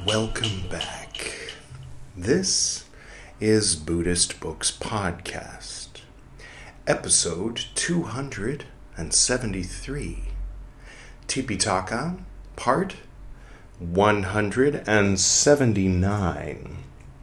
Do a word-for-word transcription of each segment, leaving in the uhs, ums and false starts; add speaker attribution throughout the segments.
Speaker 1: Welcome back. This is Buddhist Books Podcast, episode two hundred seventy-three, Tipitaka, part one hundred seventy-nine,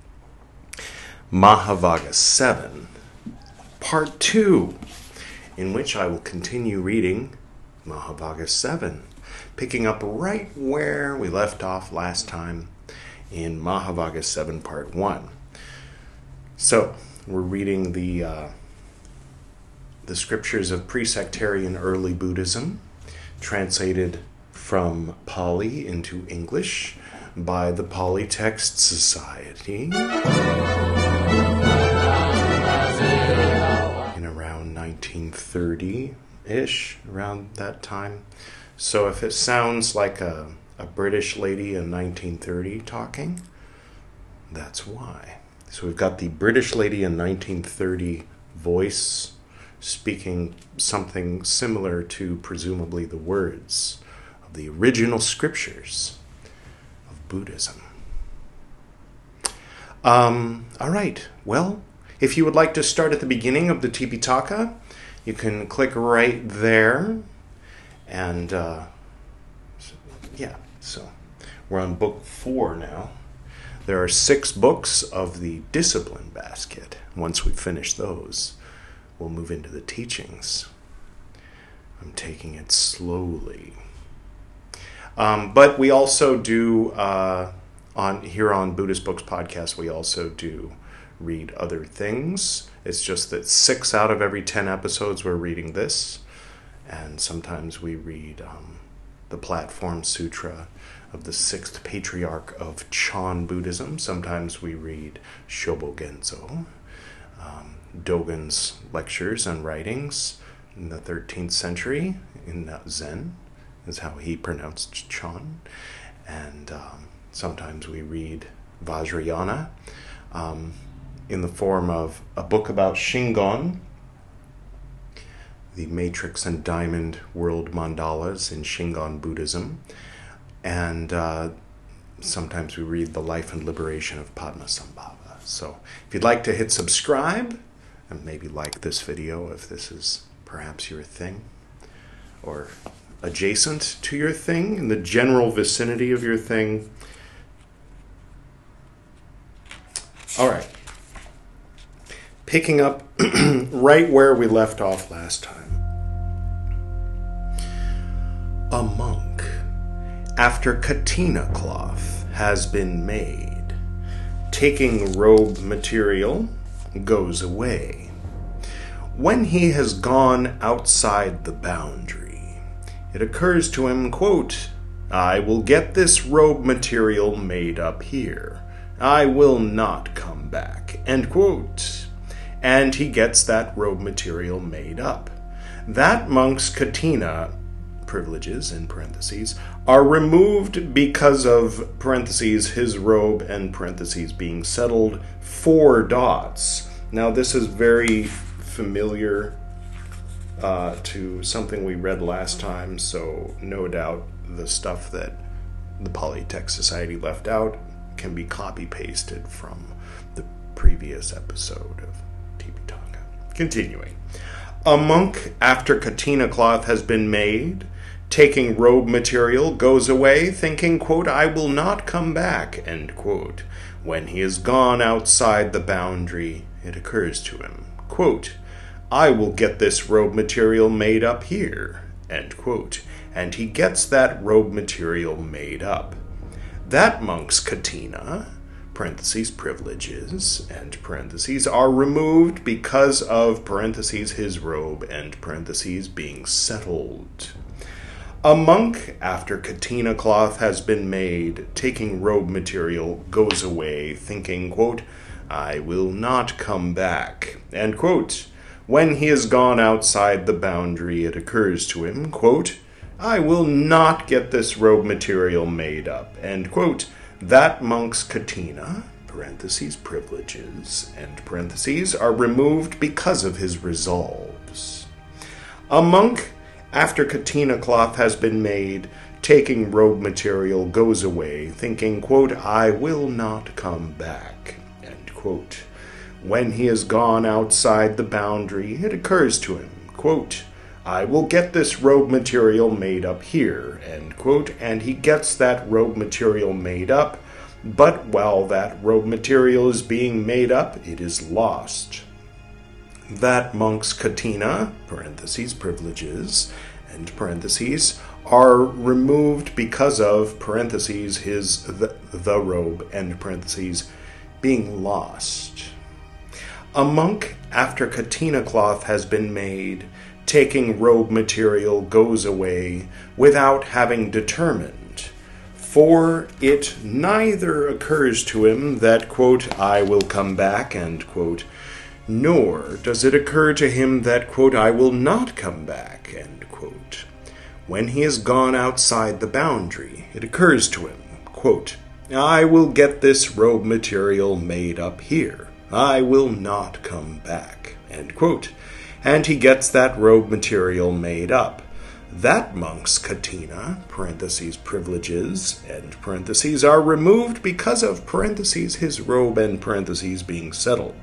Speaker 1: Mahavagga seven, part two, in which I will continue reading Mahavagga seven, picking up right where we left off last time in Mahavagga seven, part one. So, we're reading the uh, the scriptures of pre-sectarian early Buddhism, translated from Pali into English by the Pali Text Society in around nineteen thirty-ish, around that time. So if it sounds like a, a British lady in nineteen thirty talking, that's why. So we've got the British lady in nineteen thirty voice speaking something similar to presumably the words of the original scriptures of Buddhism. Um, all right, well, if you would like to start at the beginning of the Tipitaka, you can click right there. And, uh, so, yeah, so we're on book four now. There are six books of the discipline basket. Once we finish those, we'll move into the teachings. I'm taking it slowly. Um, but we also do, uh, on here on Buddhist Books Podcast, we also do read other things. It's just that six out of every ten episodes we're reading this. And sometimes we read um, the Platform Sutra of the sixth patriarch of Chan Buddhism. Sometimes we read Shobo Genzo, um, Dogen's lectures and writings in the thirteenth century in Zen, is how he pronounced Chan. And um, sometimes we read Vajrayana um, in the form of a book about Shingon, the matrix and diamond world mandalas in Shingon Buddhism. And uh, sometimes we read The Life and Liberation of Padmasambhava. So if you'd like to hit subscribe, and maybe like this video if this is perhaps your thing, or adjacent to your thing, in the general vicinity of your thing. All right. Picking up right where we left off last time. A monk, after katina cloth has been made, taking robe material, goes away. When he has gone outside the boundary, it occurs to him, quote, I will get this robe material made up here. I will not come back, end quote. And he gets that robe material made up. That monk's katina privileges, in parentheses, are removed because of, parentheses, his robe, and parentheses, being settled four dots. Now, this is very familiar uh, to something we read last time, so no doubt the stuff that the Pali Text Society left out can be copy-pasted from the previous episode of Tipitaka. Continuing. A monk, after katina cloth has been made, taking robe material, goes away, thinking, quote, I will not come back, end quote. When he is gone outside the boundary, it occurs to him, quote, I will get this robe material made up here, end quote. And he gets that robe material made up. That monk's katina, parentheses, privileges, and parentheses, are removed because of, parentheses, his robe, and parentheses, being settled. A monk, after katina cloth has been made, taking robe material, goes away, thinking, quote, I will not come back, end quote. When he has gone outside the boundary, it occurs to him, quote, I will not get this robe material made up, end quote. That monk's katina, parentheses, privileges, and parentheses, are removed because of his resolves. A monk, after katina cloth has been made, taking robe material, goes away, thinking, quote, I will not come back, end quote. When he has gone outside the boundary, it occurs to him, quote, I will get this robe material made up here, end quote, and he gets that robe material made up, but while that robe material is being made up, it is lost. That monk's katina, parentheses, privileges, and parentheses, are removed because of, parentheses, his, the, the robe, end parentheses, being lost. A monk, after katina cloth has been made, taking robe material, goes away without having determined, for it neither occurs to him that, quote, I will come back, end quote, nor does it occur to him that, quote, I will not come back, end quote. When he has gone outside the boundary, it occurs to him, quote, I will get this robe material made up here. I will not come back, end quote. And he gets that robe material made up. That monk's katina, parentheses, privileges, end parentheses, are removed because of, parentheses, his robe, end parentheses, being settled.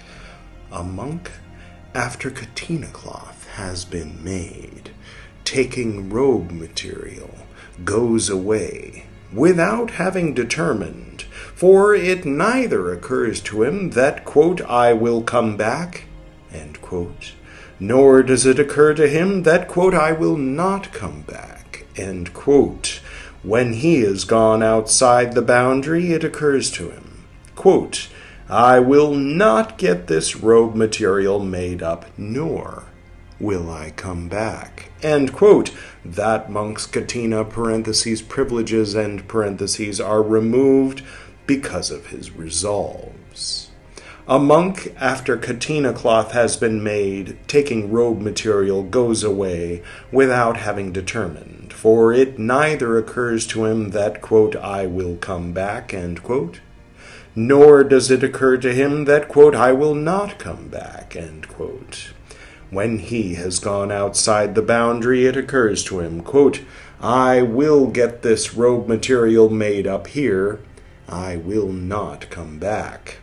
Speaker 1: A monk, after katina cloth has been made, taking robe material, goes away without having determined, for it neither occurs to him that, quote, I will come back, end quote, nor does it occur to him that, quote, I will not come back, end quote. When he has gone outside the boundary, it occurs to him, quote, I will not get this robe material made up, nor will I come back, end quote. That monk's katina, parentheses, privileges, end parentheses, are removed because of his resolves. A monk, after katina cloth has been made, taking robe material, goes away without having determined, for it neither occurs to him that, quote, I will come back, end quote, nor does it occur to him that, quote, I will not come back, end quote. When he has gone outside the boundary, it occurs to him, quote, I will get this robe material made up here. I will not come back,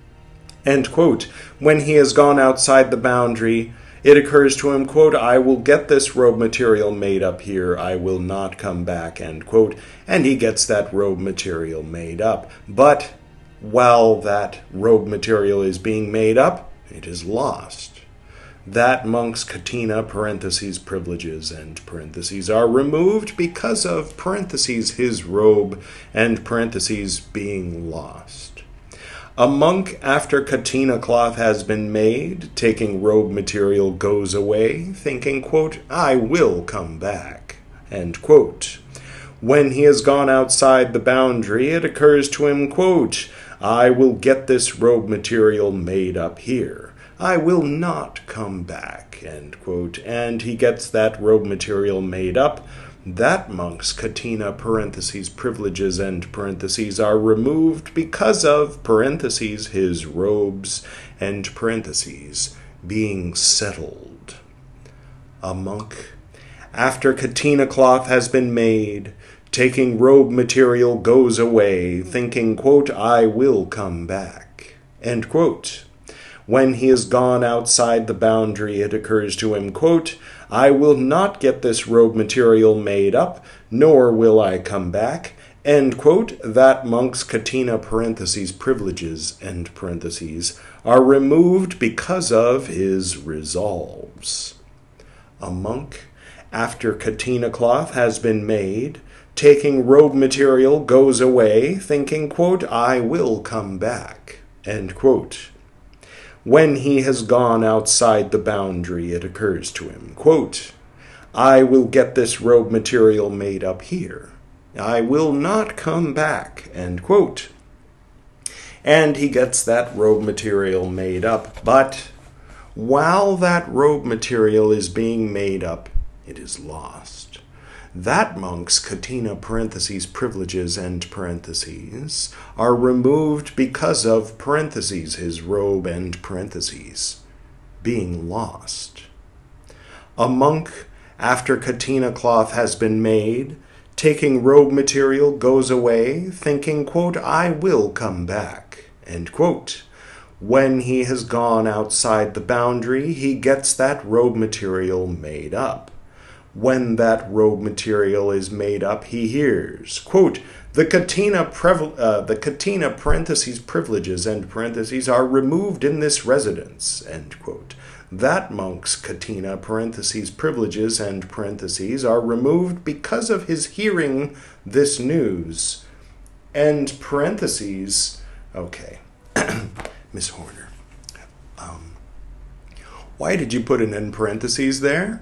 Speaker 1: end quote. When he has gone outside the boundary, it occurs to him, quote, I will get this robe material made up here. I will not come back, end quote. And he gets that robe material made up. But while that robe material is being made up, it is lost. That monk's katina, parentheses, privileges, end parentheses, are removed because of, parentheses, his robe, end parentheses, being lost. A monk, after katina cloth has been made, taking robe material, goes away, thinking, quote, I will come back, end quote. When he has gone outside the boundary, it occurs to him, quote, I will get this robe material made up here. I will not come back, end quote, and he gets that robe material made up. That monk's katina, parentheses, privileges, end parentheses, are removed because of, parentheses, his robes, end parentheses, being settled. A monk, after katina cloth has been made, taking robe material, goes away, thinking, quote, I will come back, end quote. When he has gone outside the boundary, it occurs to him, quote, I will not get this robe material made up, nor will I come back, end quote. That monk's katina, parentheses, privileges, end parentheses, are removed because of his resolves. A monk, after katina cloth has been made, taking robe material, goes away, thinking, quote, I will come back, end quote. When he has gone outside the boundary, it occurs to him, quote, I will get this robe material made up here. I will not come back, end quote. And he gets that robe material made up, but while that robe material is being made up, it is lost. That monk's katina, parentheses, privileges, end parentheses, are removed because of, parentheses, his robe, end parentheses, being lost. A monk, after katina cloth has been made, taking robe material, goes away, thinking, quote, I will come back, end quote. When he has gone outside the boundary, he gets that robe material made up. When that robe material is made up, he hears, quote, the Catena, prev- uh, the Catena parentheses privileges, end parentheses, are removed in this residence, end quote. That monk's Catena parentheses privileges, end parentheses, are removed because of his hearing this news, end parentheses. Okay, Miss Horner, um, why did you put an end parentheses there?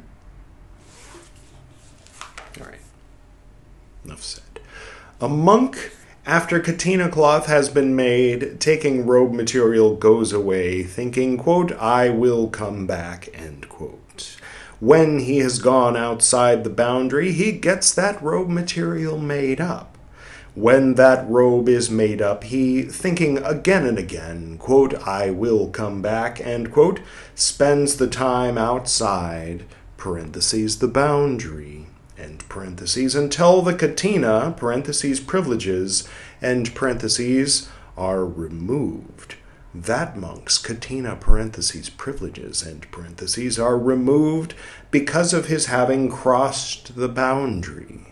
Speaker 1: All right, enough said. A monk, after Catena cloth has been made, taking robe material, goes away, thinking, quote, I will come back, end quote. When he has gone outside the boundary, he gets that robe material made up. When that robe is made up, he, thinking again and again, quote, I will come back, end quote, spends the time outside, parentheses, the boundary, end parentheses, until the Catena, parentheses, privileges, end parentheses, are removed. That monk's Catena, parentheses, privileges, end parentheses, are removed because of his having crossed the boundary.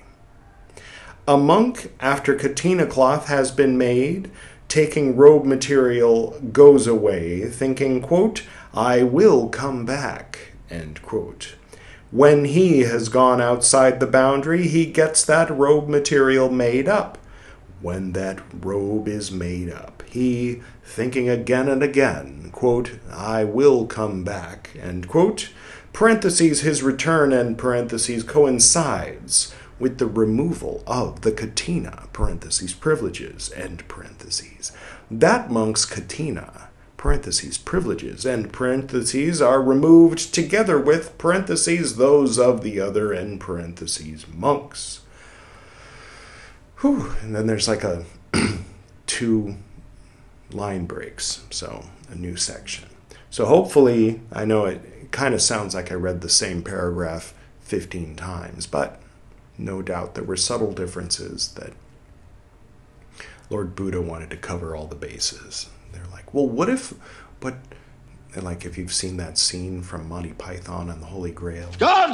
Speaker 1: A monk, after Catena cloth has been made, taking robe material, goes away, thinking, quote, I will come back, end quote. When he has gone outside the boundary, he gets that robe material made up. When that robe is made up, he, thinking again and again, quote, I will come back, end quote, parentheses, his return, end parentheses, coincides with the removal of the Catena, parentheses, privileges, end parentheses. That monk's Catena, parentheses, privileges, end parentheses, are removed together with, parentheses, those of the other, end parentheses, monks. Whew. And then there's like a two line breaks, so a new section. So hopefully, I know it kind of sounds like I read the same paragraph fifteen times, but no doubt there were subtle differences that Lord Buddha wanted to cover all the bases. They're like, well, what if, but, and like if you've seen that scene from Monty Python and the Holy Grail.
Speaker 2: Guards!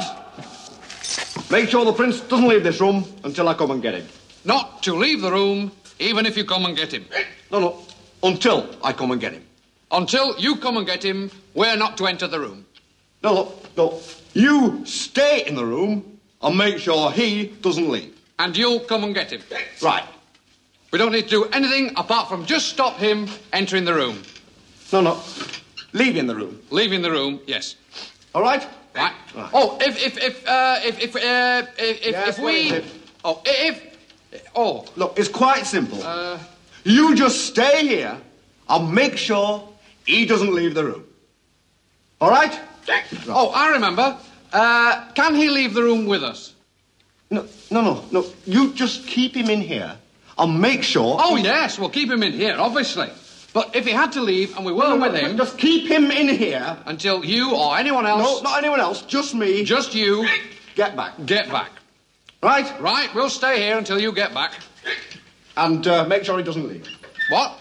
Speaker 2: Make sure the prince doesn't leave this room until I come and get him.
Speaker 3: Not to leave the room, even if you come and get him.
Speaker 2: No, no, until I come and get him.
Speaker 3: Until you come and get him, we're not to enter the room.
Speaker 2: No, no, no. You stay in the room and make sure he doesn't leave.
Speaker 3: And you'll come and get him.
Speaker 2: Right.
Speaker 3: We don't need to do anything apart from just stop him entering the room.
Speaker 2: No, no. Leaving the room.
Speaker 3: Leaving the room, yes.
Speaker 2: All right?
Speaker 3: Right.
Speaker 2: Right.
Speaker 3: Oh, if if if uh, if if uh, if, if,
Speaker 2: Yes,
Speaker 3: if
Speaker 2: what
Speaker 3: we
Speaker 2: is it?
Speaker 3: oh if oh
Speaker 2: Look, it's quite simple.
Speaker 3: uh
Speaker 2: You just stay here and make sure he doesn't leave the room. All right?
Speaker 3: oh I remember. Uh, can he leave the room with us?
Speaker 2: No, no, no, no. You just keep him in here and make sure...
Speaker 3: Oh yes, we'll keep him in here, obviously. But if he had to leave and we were
Speaker 2: No, no,
Speaker 3: with
Speaker 2: no,
Speaker 3: him
Speaker 2: just keep him in here.
Speaker 3: until you or anyone
Speaker 2: No,
Speaker 3: else,
Speaker 2: not anyone else, just me.
Speaker 3: just you,
Speaker 2: Get back.
Speaker 3: get back.
Speaker 2: Right?
Speaker 3: Right, we'll stay here until you get back.
Speaker 2: And uh, make sure he doesn't leave.
Speaker 3: What?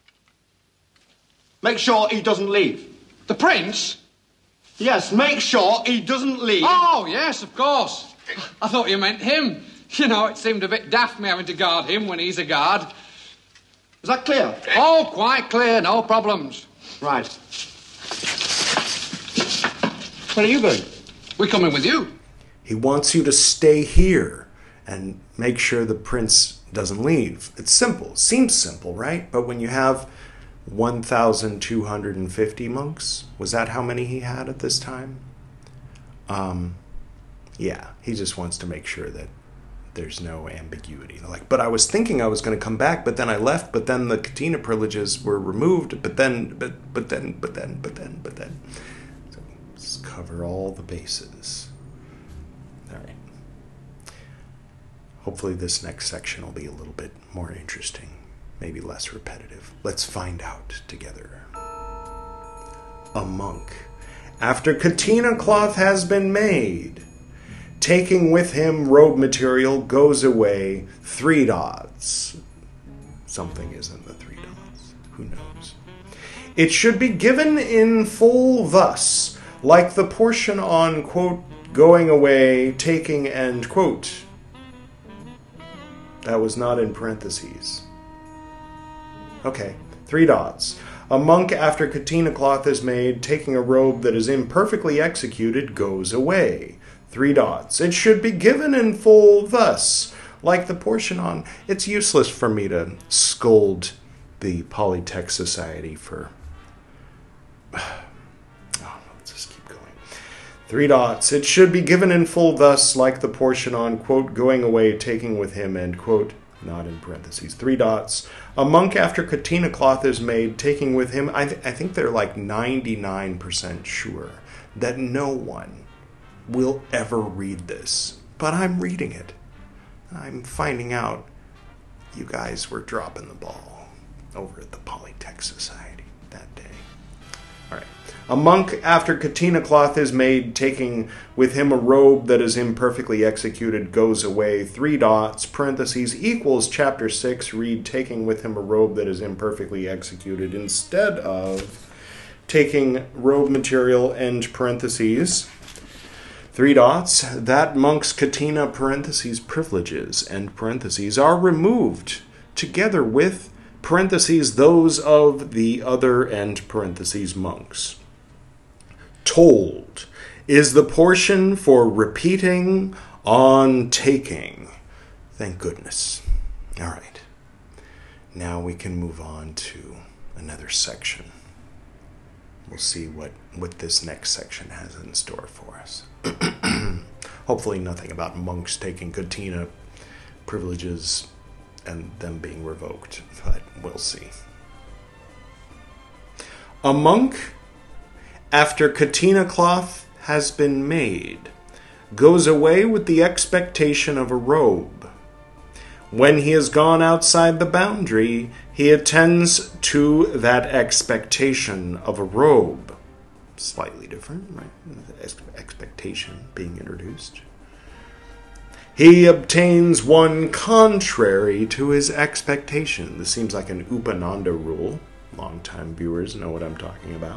Speaker 2: Make sure he doesn't leave.
Speaker 3: The prince?
Speaker 2: Yes, make sure he doesn't leave.
Speaker 3: Oh, yes, of course. I thought you meant him. You know, it seemed a bit daft me having to guard him when he's a guard.
Speaker 2: Is that clear?
Speaker 3: Oh, quite clear, no problems.
Speaker 2: Right. Where are you going?
Speaker 3: We're coming with you.
Speaker 1: He wants you to stay here and make sure the prince doesn't leave. It's simple. Seems simple, right? But when you have one thousand two hundred fifty monks, was that how many he had at this time? Um, yeah, he just wants to make sure that there's no ambiguity. Like, but I was thinking I was going to come back, but then I left, but then the Catena privileges were removed, but then, but, but then, but then, but then, but then. So let's cover all the bases. All right. Hopefully this next section will be a little bit more interesting, maybe less repetitive. Let's find out together. A monk, after Catena cloth has been made, taking with him robe material, goes away, three dots. Something is in the three dots. Who knows? It should be given in full thus, like the portion on, quote, going away, taking, end quote. That was not in parentheses. Okay, three dots. A monk, after katina cloth is made, taking a robe that is imperfectly executed, goes away. Three dots. It should be given in full thus, like the portion on. It's useless for me to scold the Polytech Society for... Oh, let's just keep going. Three dots. It should be given in full thus, like the portion on, quote, going away, taking with him, end quote. Not in parentheses. Three dots. A monk, after katina cloth is made, taking with him, I, th- I think they're like ninety-nine percent sure that no one will ever read this. But I'm reading it. I'm finding out you guys were dropping the ball over at the Polytech Society that day. All right. A monk, after katina cloth is made, taking with him a robe that is imperfectly executed, goes away, three dots, parentheses, equals chapter six, read taking with him a robe that is imperfectly executed, instead of taking robe material, end parentheses, three dots, that monk's katina, parentheses, privileges, end parentheses, are removed, together with, parentheses, those of the other, end parentheses, monks. Told is the portion for repeating on taking. Thank goodness. All right. Now we can move on to another section. We'll see what, what this next section has in store for us. Hopefully nothing about monks taking katina privileges and them being revoked, but we'll see. A monk, after katina cloth has been made, goes away with the expectation of a robe. When he has gone outside the boundary, he attends to that expectation of a robe. Slightly different, right? Expectation being introduced. He obtains one contrary to his expectation. This seems like an Upananda rule. Long-time viewers know what I'm talking about.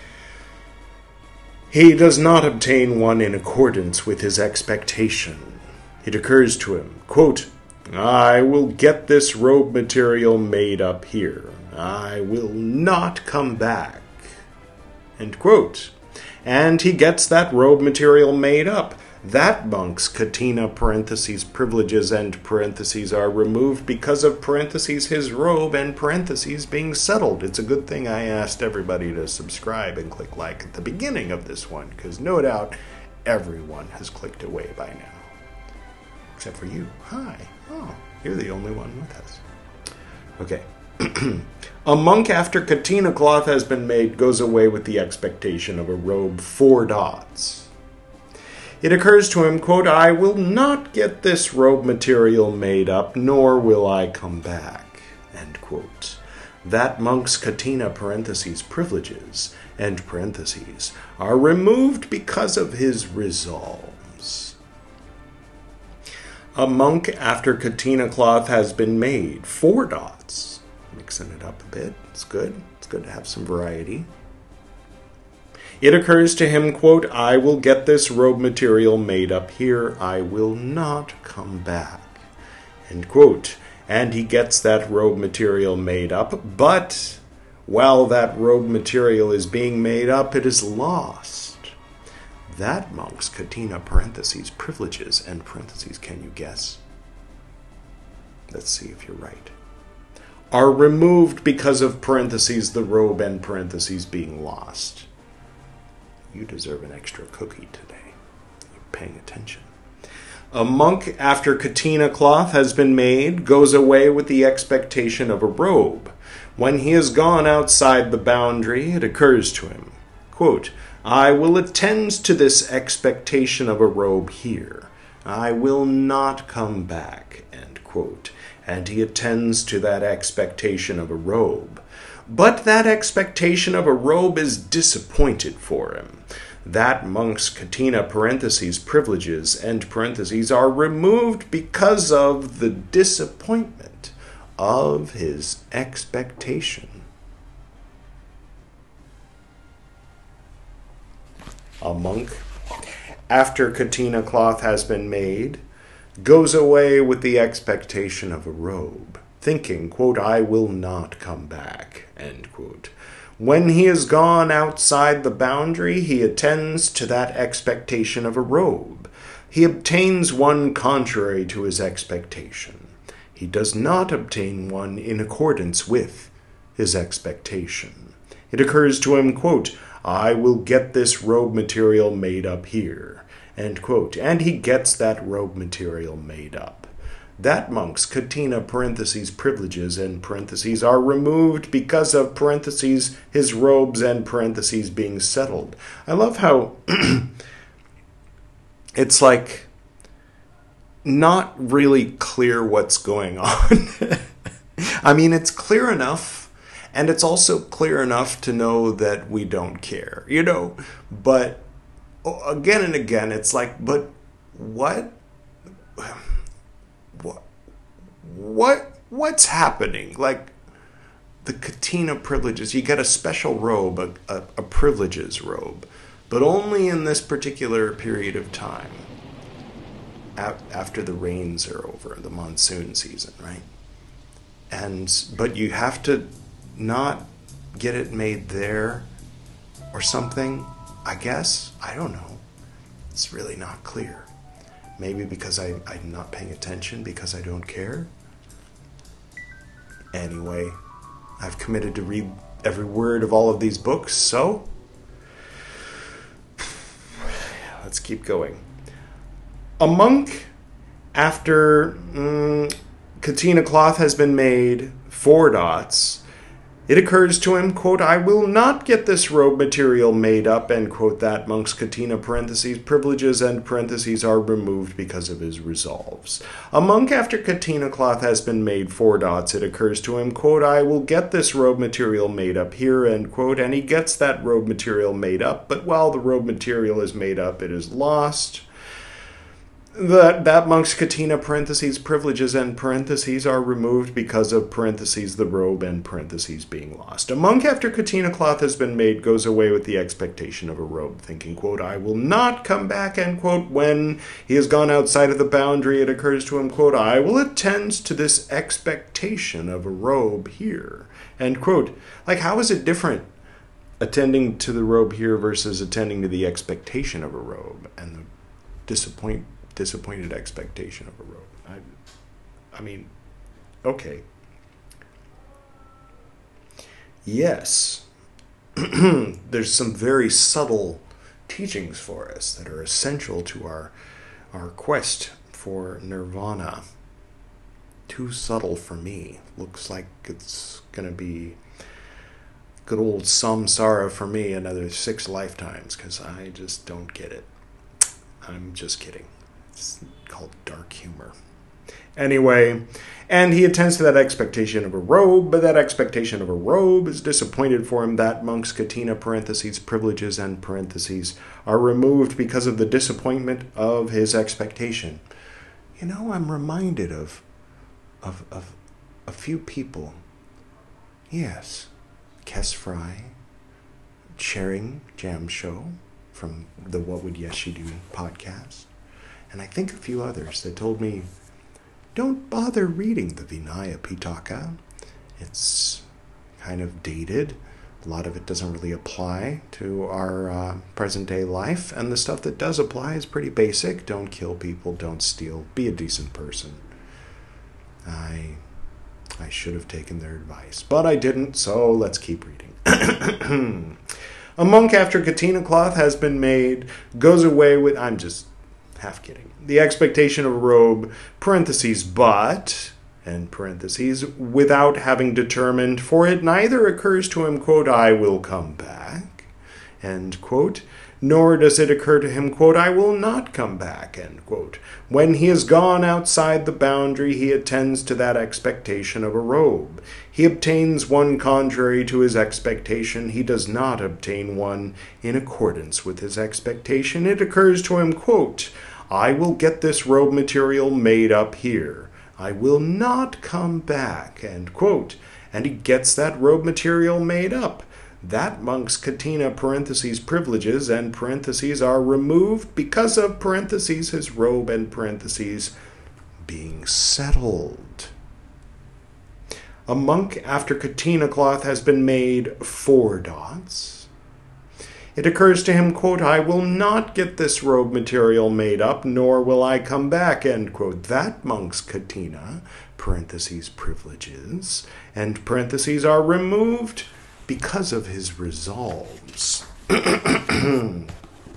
Speaker 1: He does not obtain one in accordance with his expectation. It occurs to him, quote, I will get this robe material made up here. I will not come back. End quote. And he gets that robe material made up. That monk's katina, parentheses, privileges, end parentheses, are removed because of parentheses, his robe, and parentheses, being settled. It's a good thing I asked everybody to subscribe and click like at the beginning of this one, because no doubt everyone has clicked away by now. Except for you. Hi. Oh, you're the only one with us. Okay. A monk, after katina cloth has been made, goes away with the expectation of a robe, four dots. It occurs to him, quote, I will not get this robe material made up, nor will I come back, end quote. That monk's katina, parentheses, privileges, end parentheses, are removed because of his resolves. A monk, after katina cloth has been made, four dots. Mixing it up a bit. It's good. It's good to have some variety. It occurs to him, quote, I will get this robe material made up here. I will not come back, end quote. And he gets that robe material made up, but while that robe material is being made up, it is lost. That monk's katina, parentheses, privileges, end parentheses, can you guess? Let's see if you're right. Are removed because of parentheses, the robe, end parentheses, being lost. You deserve an extra cookie today. You're paying attention. A monk, after katina cloth has been made, goes away with the expectation of a robe. When he has gone outside the boundary, it occurs to him, quote, I will attend to this expectation of a robe here. I will not come back, end quote. And he attends to that expectation of a robe. But that expectation of a robe is disappointed for him. that monk's katina parentheses privileges end parentheses are removed because of the disappointment of his expectation. A monk, after katina cloth has been made, goes away with the expectation of a robe, thinking, quote, I will not come back, end quote. When he is gone outside the boundary, he attends to that expectation of a robe. He obtains one contrary to his expectation. He does not obtain one in accordance with his expectation. It occurs to him, quote, I will get this robe material made up here, end quote. And he gets that robe material made up. That monk's katina parentheses privileges end parentheses are removed because of parentheses his robes end parentheses being settled. I love how it's like not really clear what's going on. I mean, it's clear enough, and it's also clear enough to know that we don't care, you know, but again and again, it's like, but what? What? What? What's happening? Like, the katina privileges, you get a special robe, a, a, a privileges robe, but only in this particular period of time, a- after the rains are over, the monsoon season, right? And, but you have to not get it made there or something, I guess. I don't know. It's really not clear. Maybe because I, I'm not paying attention, because I don't care. Anyway, I've committed to read every word of all of these books, so let's keep going. A monk, after mm, katina cloth has been made, four dots, it occurs to him, quote, I will not get this robe material made up, end quote. That monk's katina parentheses privileges end parentheses are removed because of his resolves. A monk, after katina cloth has been made, four dots, it occurs to him, quote, I will get this robe material made up here, end quote. And he gets that robe material made up, but while the robe material is made up, it is lost. That, that monk's katina parentheses privileges and parentheses are removed because of parentheses the robe and parentheses being lost. A monk, after katina cloth has been made, goes away with the expectation of a robe, thinking, quote, I will not come back, end quote. When he has gone outside of the boundary, it occurs to him, quote, I will attend to this expectation of a robe here, end quote. Like, how is it different attending to the robe here versus attending to the expectation of a robe and the disappointment? disappointed expectation of a robe. I, I mean, okay. Yes, there's some very subtle teachings for us that are essential to our our quest for nirvana. Too subtle for me. Looks like it's going to be good old samsara for me another six lifetimes, because I just don't get it. I'm just kidding. It's called dark humor. Anyway, and he attends to that expectation of a robe, but that expectation of a robe is disappointed for him. That monk's katina parentheses privileges and parentheses are removed because of the disappointment of his expectation. You know, I'm reminded of of of a few people. Yes, Kes Fry, Sharing Jam Show from the What Would Yeshi Do podcast. And I think a few others that told me, don't bother reading the Vinaya Pitaka. It's kind of dated. A lot of it doesn't really apply to our uh, present-day life. And the stuff that does apply is pretty basic. Don't kill people. Don't steal. Be a decent person. I, I should have taken their advice, but I didn't, so let's keep reading. A monk, after katina cloth has been made, goes away with... I'm just... half kidding. The expectation of a robe, parentheses, but, and parentheses, without having determined, for it neither occurs to him, quote, I will come back, end quote, Nor does it occur to him, quote, I will not come back, end quote. When he has gone outside the boundary, he attends to that expectation of a robe. He obtains one contrary to his expectation. He does not obtain one in accordance with his expectation. It occurs to him, quote, I will get this robe material made up here. I will not come back, end quote. And he gets that robe material made up. That monk's katina parentheses privileges and parentheses are removed because of parentheses his robe and parentheses being settled. A monk after katina cloth has been made four dots. It occurs to him, quote, I will not get this robe material made up, nor will I come back, end quote. That monk's katina parentheses privileges and parentheses are removed because of his resolves. A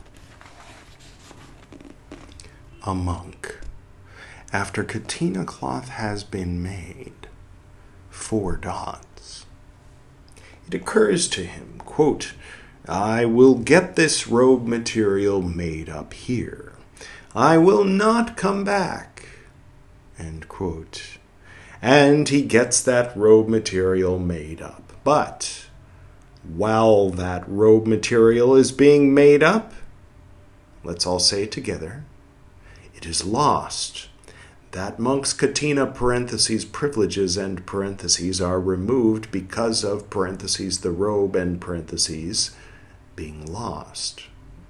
Speaker 1: monk, after katina cloth has been made, four dots. It occurs to him, quote, I will get this robe material made up here. I will not come back, end quote. And he gets that robe material made up. But while that robe material is being made up, let's all say it together, it is lost. That monk's katina parentheses privileges and parentheses are removed because of parentheses the robe and parentheses being lost.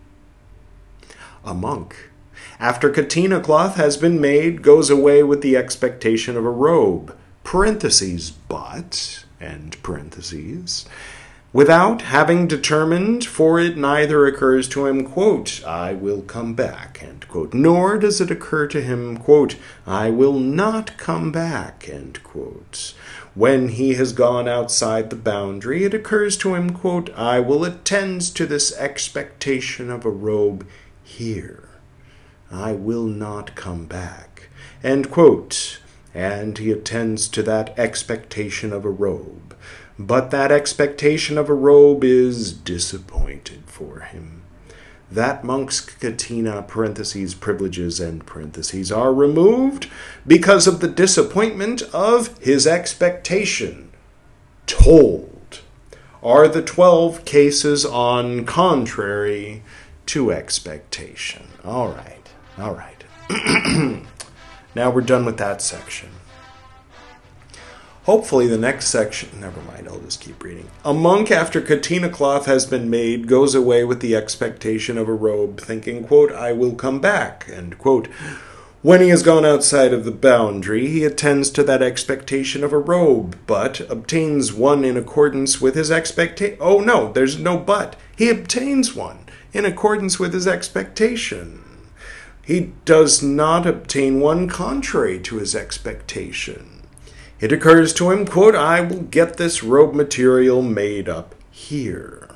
Speaker 1: A monk, after katina cloth has been made, goes away with the expectation of a robe, parentheses but, and parentheses, without having determined, for it neither occurs to him, quote, I will come back, end quote, nor does it occur to him, quote, I will not come back, end quote. When he has gone outside the boundary, it occurs to him, quote, I will attend to this expectation of a robe here. I will not come back, end quote. And he attends to that expectation of a robe. But that expectation of a robe is disappointed for him. That monk's katina parentheses privileges and parentheses are removed because of the disappointment of his expectation. Told are the twelve cases on contrary to expectation. All right, all right. Now we're done with that section. Hopefully the next section, never mind, I'll just keep reading. A monk after katina cloth has been made goes away with the expectation of a robe, thinking, quote, I will come back, end quote. When he has gone outside of the boundary, he attends to that expectation of a robe, but obtains one in accordance with his expectation. Oh no, there's no but. He obtains one in accordance with his expectation. He does not obtain one contrary to his expectation. It occurs to him, quote, I will get this robe material made up here.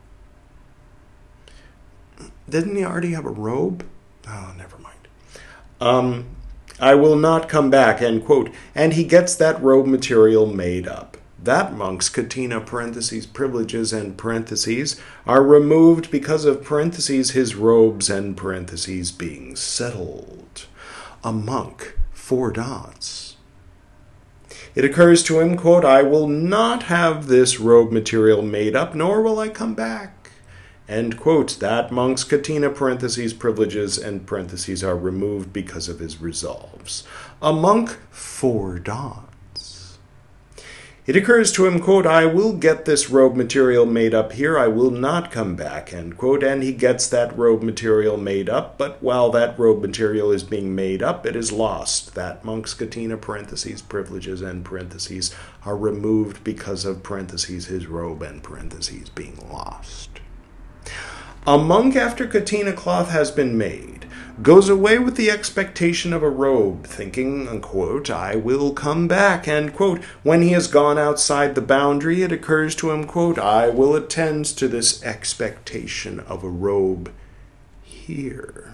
Speaker 1: Didn't he already have a robe? Oh, never mind. Um, I will not come back, end quote. And he gets that robe material made up. That monk's katina parentheses privileges and parentheses are removed because of parentheses his robes and parentheses being settled. A monk, four dots. It occurs to him, quote, I will not have this robe material made up, nor will I come back, end quote. That monk's katina parentheses privileges and parentheses are removed because of his resolves. A monk, four dots. It occurs to him, quote, I will get this robe material made up here, I will not come back, end quote, and he gets that robe material made up, but while that robe material is being made up, it is lost. That monk's katina parentheses privileges and parentheses are removed because of parentheses his robe and parentheses being lost. A monk after katina cloth has been made goes away with the expectation of a robe, thinking, quote, I will come back, end quote. When he has gone outside the boundary, it occurs to him, quote, I will attend to this expectation of a robe here.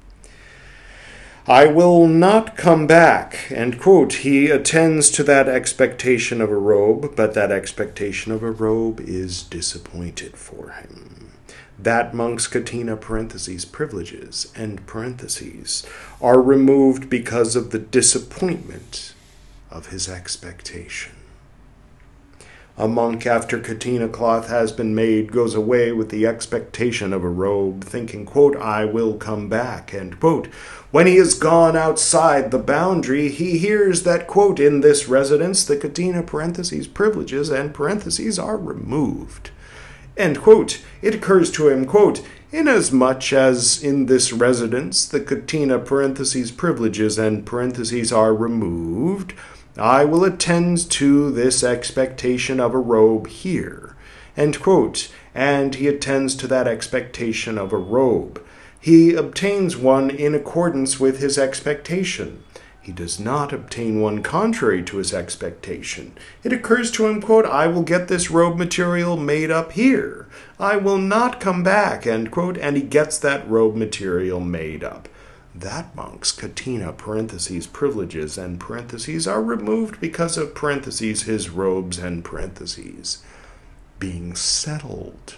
Speaker 1: I will not come back, end quote. He attends to that expectation of a robe, but that expectation of a robe is disappointed for him. That monk's catena parentheses privileges end parentheses are removed because of the disappointment of his expectation. A monk after catena cloth has been made goes away with the expectation of a robe, thinking, quote, I will come back, end quote. When he has gone outside the boundary, he hears that, quote, in this residence the catena parentheses privileges and parentheses are removed. End quote. It occurs to him, quote, inasmuch as in this residence the catena parentheses privileges and parentheses are removed, I will attend to this expectation of a robe here. End quote. And he attends to that expectation of a robe. He obtains one in accordance with his expectation. He does not obtain one contrary to his expectation. It occurs to him, quote, I will get this robe material made up here. I will not come back, end quote, and he gets that robe material made up. That monk's catena parentheses privileges and parentheses are removed because of parentheses his robes and parentheses being settled.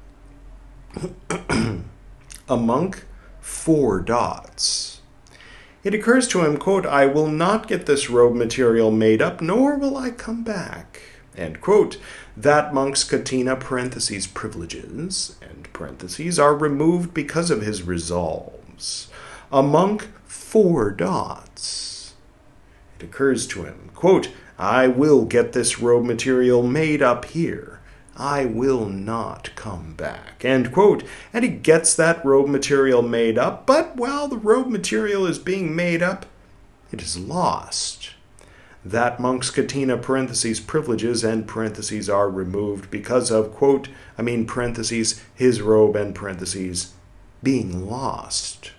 Speaker 1: A monk, four dots. It occurs to him, quote, I will not get this robe material made up, nor will I come back, end quote. That monk's catena parentheses privileges and parentheses are removed because of his resolves. A monk, four dots. It occurs to him, quote, I will get this robe material made up here. I will not come back, end quote. And he gets that robe material made up, but while the robe material is being made up, it is lost. That monk's catena parentheses privileges and parentheses are removed because of, quote, I mean parentheses, his robe and parentheses being lost.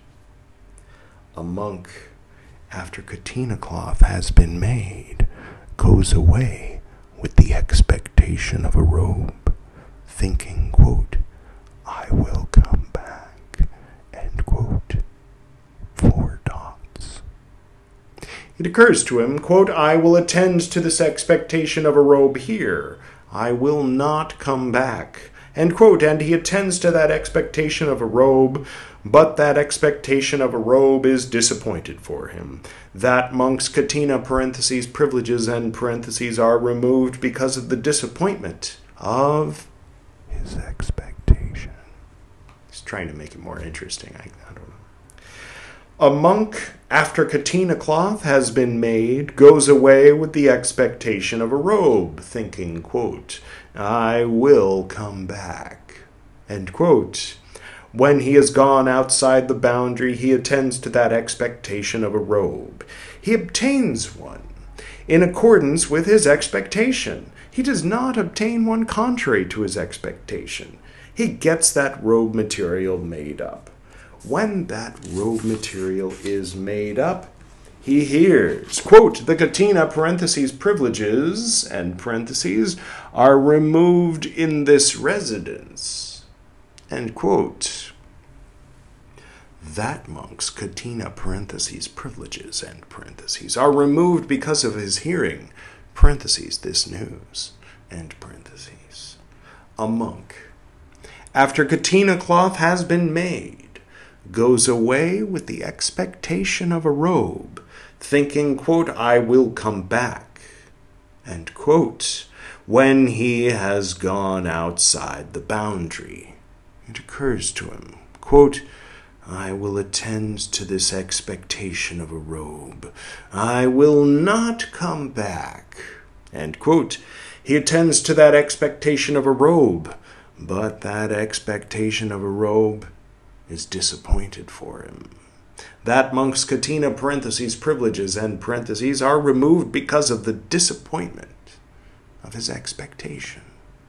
Speaker 1: A monk, after catena cloth has been made, goes away with the expectation of a robe, thinking, quote, I will come back, end quote. Four dots. It occurs to him, quote, I will attend to this expectation of a robe here. I will not come back, end quote. And he attends to that expectation of a robe, but that expectation of a robe is disappointed for him. That monk's catena parentheses privileges and parentheses are removed because of the disappointment of his expectation. He's trying to make it more interesting. I, I don't know. A monk, after catena cloth has been made, goes away with the expectation of a robe, thinking, quote, I will come back, end quote. When he has gone outside the boundary, he attends to that expectation of a robe. He obtains one in accordance with his expectation. He does not obtain one contrary to his expectation. He gets that robe material made up. When that robe material is made up, he hears, quote, the catena parentheses privileges and parentheses are removed in this residence, end quote. That monk's catena parentheses privileges and parentheses are removed because of his hearing, parentheses this news, end parentheses. A monk, after catena cloth has been made, goes away with the expectation of a robe, thinking, quote, I will come back, end quote. When he has gone outside the boundary, it occurs to him, quote, I will attend to this expectation of a robe. I will not come back, end quote. He attends to that expectation of a robe, but that expectation of a robe is disappointed for him. That monk's catena parentheses privileges and parentheses are removed because of the disappointment of his expectation.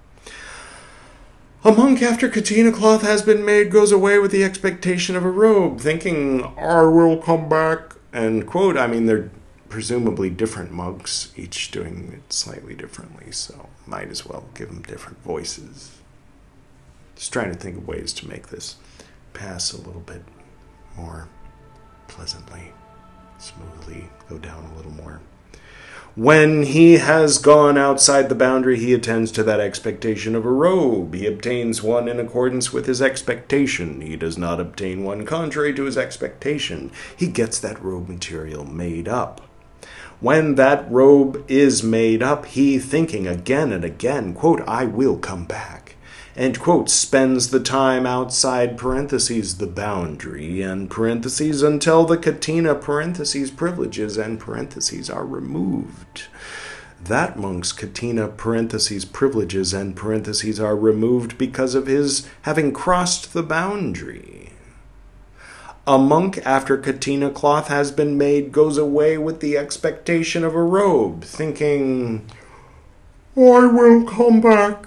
Speaker 1: A monk after catena cloth has been made goes away with the expectation of a robe, thinking, I will come back, end quote. I mean, they're presumably different monks, each doing it slightly differently, so might as well give them different voices. Just trying to think of ways to make this pass a little bit more pleasantly, smoothly, go down a little more. When he has gone outside the boundary, he attends to that expectation of a robe. He obtains one in accordance with his expectation. He does not obtain one contrary to his expectation. He gets that robe material made up. When that robe is made up, he, thinking again and again, quote, I will come back, and, quote, spends the time outside parentheses the boundary and parentheses until the katina parentheses privileges and parentheses are removed. That monk's katina parentheses privileges and parentheses are removed because of his having crossed the boundary. A monk, after katina cloth has been made, goes away with the expectation of a robe, thinking, I will come back.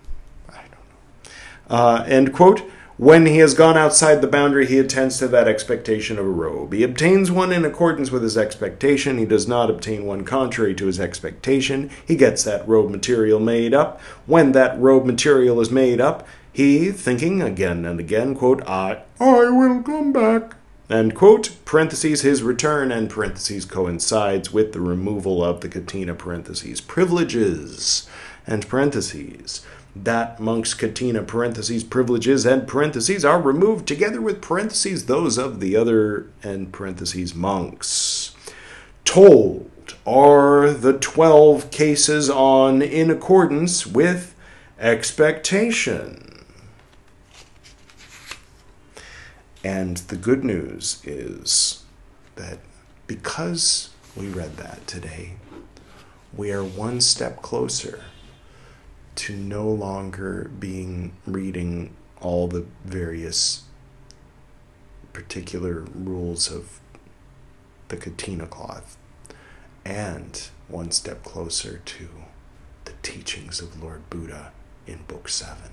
Speaker 1: Uh, end quote. When he has gone outside the boundary, he attends to that expectation of a robe. He obtains one in accordance with his expectation. He does not obtain one contrary to his expectation. He gets that robe material made up. When that robe material is made up, he, thinking again and again, quote, I, I will come back, end quote, parentheses, his return, and parentheses coincides with the removal of the katina parentheses privileges, and parentheses. That monk's katina parentheses privileges and parentheses are removed together with parentheses those of the other and parentheses monks. Told are the twelve cases on in accordance with expectation. And the good news is that because we read that today, we are one step closer to no longer being reading all the various particular rules of the katina cloth, and one step closer to the teachings of Lord Buddha in Book seven.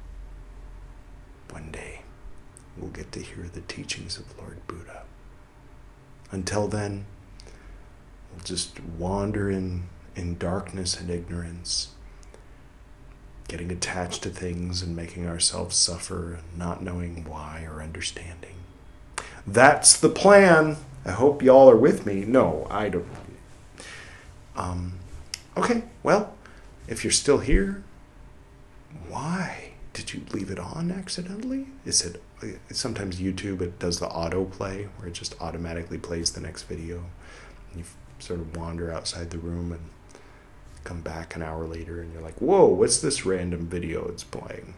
Speaker 1: One day, we'll get to hear the teachings of Lord Buddha. Until then, we'll just wander in, in darkness and ignorance, getting attached to things and making ourselves suffer and not knowing why or understanding. That's the plan. I hope y'all are with me. No, I don't. Um, okay, well, if you're still here, why did you leave it on accidentally? Is it sometimes YouTube, it does the autoplay where it just automatically plays the next video. You sort of wander outside the room and come back an hour later and you're like, whoa, what's this random video it's playing?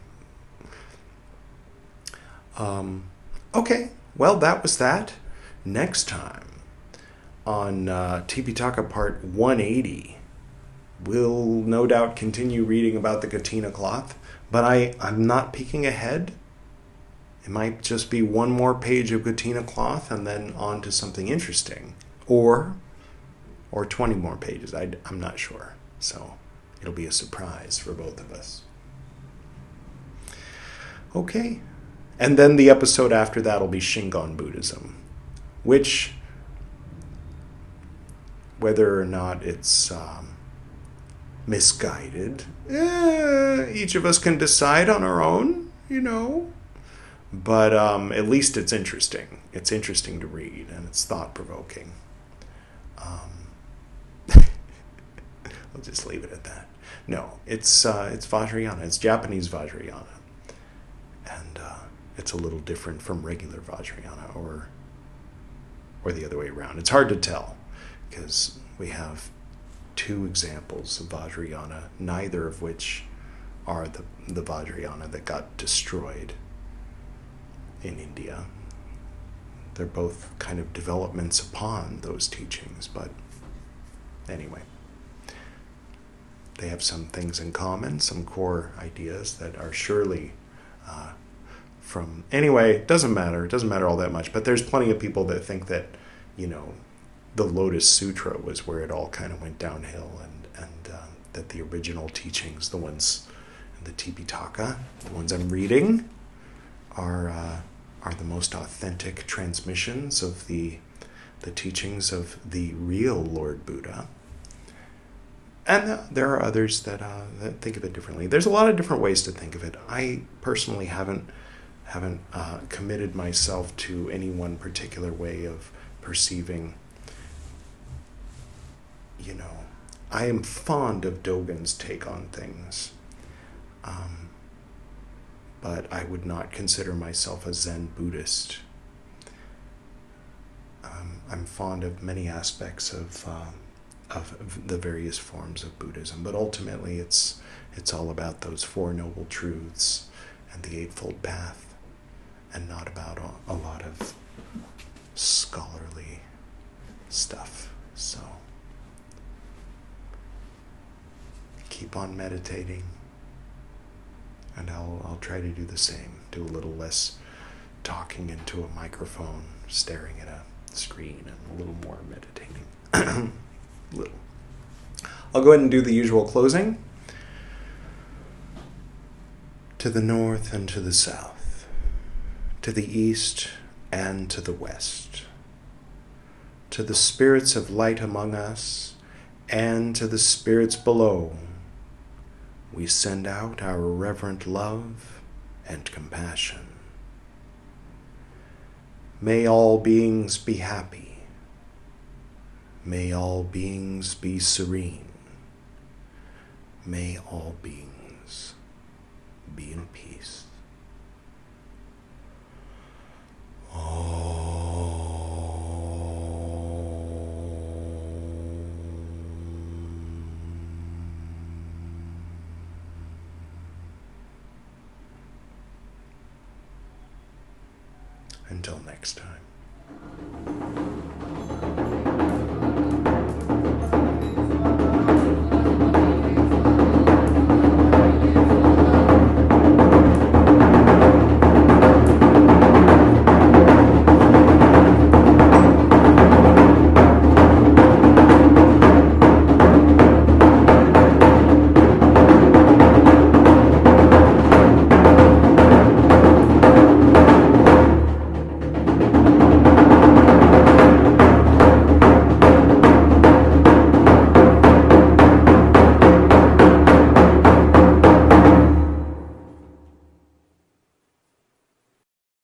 Speaker 1: Um, okay, well, that was that. Next time on uh, Tipitaka Part one eighty, we'll no doubt continue reading about the katina cloth, but I, I'm not peeking ahead. It might just be one more page of katina cloth and then on to something interesting. Or, or twenty more pages. I, I'm not sure. So it'll be a surprise for both of us. Okay. And then the episode after that will be Shingon Buddhism, which, whether or not it's um, misguided, eh, each of us can decide on our own, you know. But um, at least it's interesting. It's interesting to read, and it's thought-provoking. Um, I'll just leave it at that. No, it's uh, it's Vajrayana. It's Japanese Vajrayana. And uh, it's a little different from regular Vajrayana, or or the other way around. It's hard to tell, because we have two examples of Vajrayana, neither of which are the, the Vajrayana that got destroyed in India. They're both kind of developments upon those teachings, but anyway. They have some things in common, some core ideas that are surely uh, from... Anyway, it doesn't matter. It doesn't matter all that much. But there's plenty of people that think that, you know, the Lotus Sutra was where it all kind of went downhill, and, and uh, that the original teachings, the ones in the Tipitaka, the ones I'm reading, are uh, are the most authentic transmissions of the the teachings of the real Lord Buddha. And uh, there are others that, uh, that think of it differently. There's a lot of different ways to think of it. I personally haven't haven't uh, committed myself to any one particular way of perceiving, you know, I am fond of Dogen's take on things. Um, but I would not consider myself a Zen Buddhist. Um, I'm fond of many aspects of, uh, of of the various forms of Buddhism, but ultimately it's it's all about those Four Noble Truths and the Eightfold Path, and not about a, a lot of scholarly stuff. So keep on meditating, and I'll I'll try to do the same. Do a little less talking into a microphone, staring at a screen, and a little more meditating. little. I'll go ahead and do the usual closing. To the north and to the south, to the east and to the west, to the spirits of light among us and to the spirits below, we send out our reverent love and compassion. May all beings be happy. May all beings be serene. May all beings be in peace. Until next time.